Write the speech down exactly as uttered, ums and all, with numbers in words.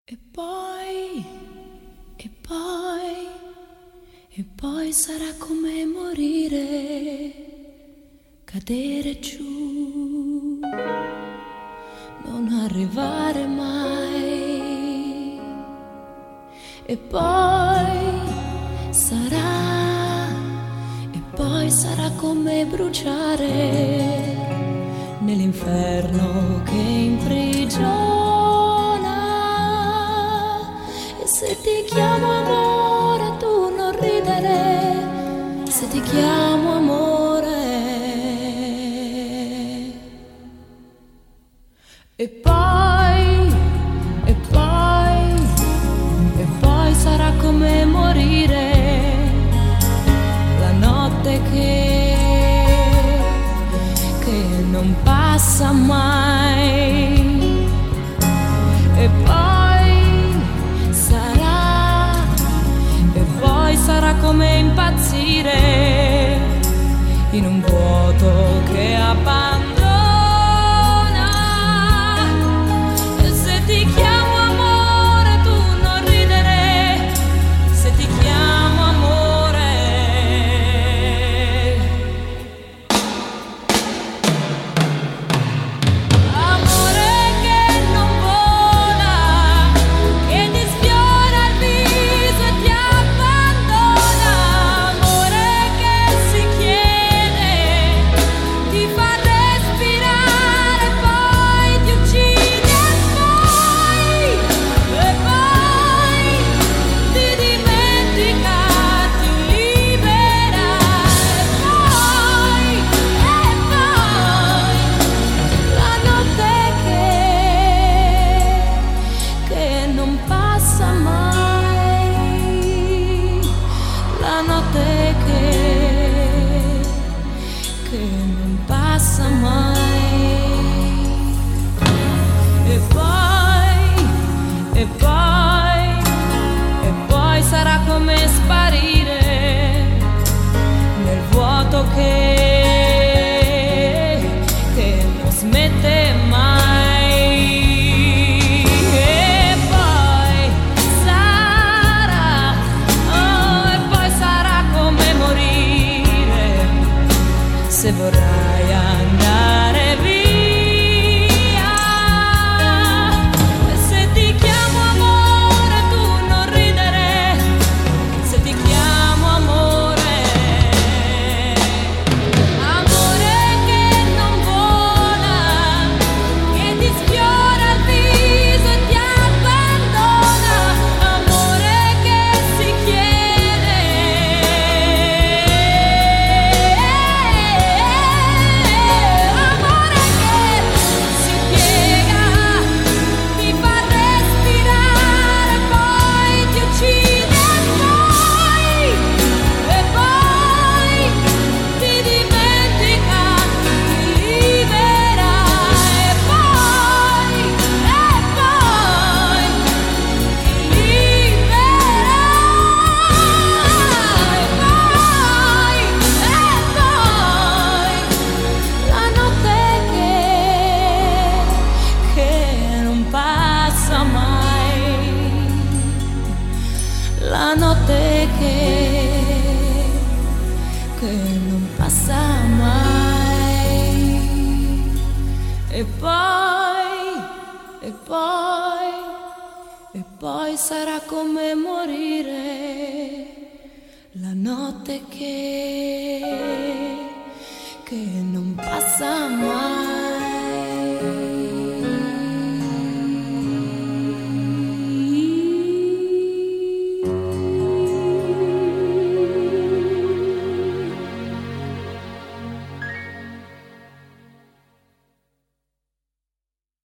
E poi, e poi, e poi sarà come morire, cadere giù, non arrivare mai. E poi sarà, e poi sarà come bruciare nell'inferno che imprigiona. Se ti chiamo amore tu non ridere, se ti chiamo amore. E poi, e poi, e poi sarà come morire la notte che, che non passa mai. E poi sarà come impazzire in un vuoto che abbandona. E se ti chiamo amore tu non ridere, se ti chiamo amore. Amore che non vola, che ti sfiora il viso e ti se vorrai andare via. E se ti chiamo amore tu non ridere, se ti chiamo amore. Amore che non vola, che ti sfiora il viso e ti abbandona. Amore che si chiede, la notte che, che non passa mai. E poi, e poi, e poi sarà come morire la notte che, che non passa mai.